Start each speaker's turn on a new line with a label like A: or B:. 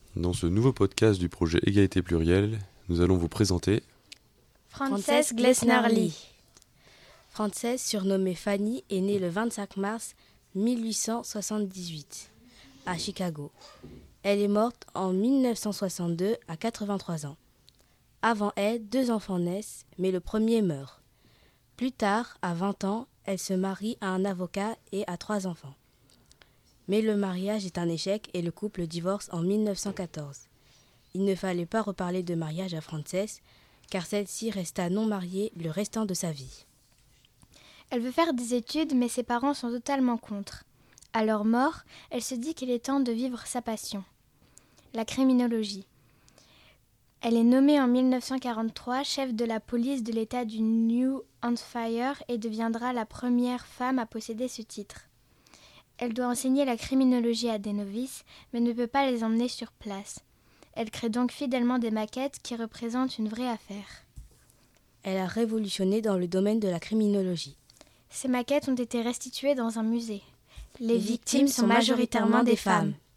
A: Dans ce nouveau podcast du projet Égalité Plurielle, nous allons vous présenter
B: Frances Glessner-Lee. Frances, surnommée Fanny, est née le 25 mars 1878 à Chicago. Elle est morte en 1962 à 83 ans. Avant elle, 2 enfants naissent, mais le premier meurt. Plus tard, à 20 ans, elle se marie à un avocat et a 3 enfants. Mais le mariage est un échec et le couple divorce en 1914. Il ne fallait pas reparler de mariage à Frances, car celle-ci resta non mariée le restant de sa vie.
C: Elle veut faire des études, mais ses parents sont totalement contre. À leur mort, elle se dit qu'il est temps de vivre sa passion, la criminologie. Elle est nommée en 1943 chef de la police de l'État du New Hampshire et deviendra la première femme à posséder ce titre. Elle doit enseigner la criminologie à des novices, mais ne peut pas les emmener sur place. Elle crée donc fidèlement des maquettes qui représentent une vraie affaire.
B: Elle a révolutionné dans le domaine de la criminologie.
C: Ces maquettes ont été restituées dans un musée.
B: Les victimes sont majoritairement des femmes.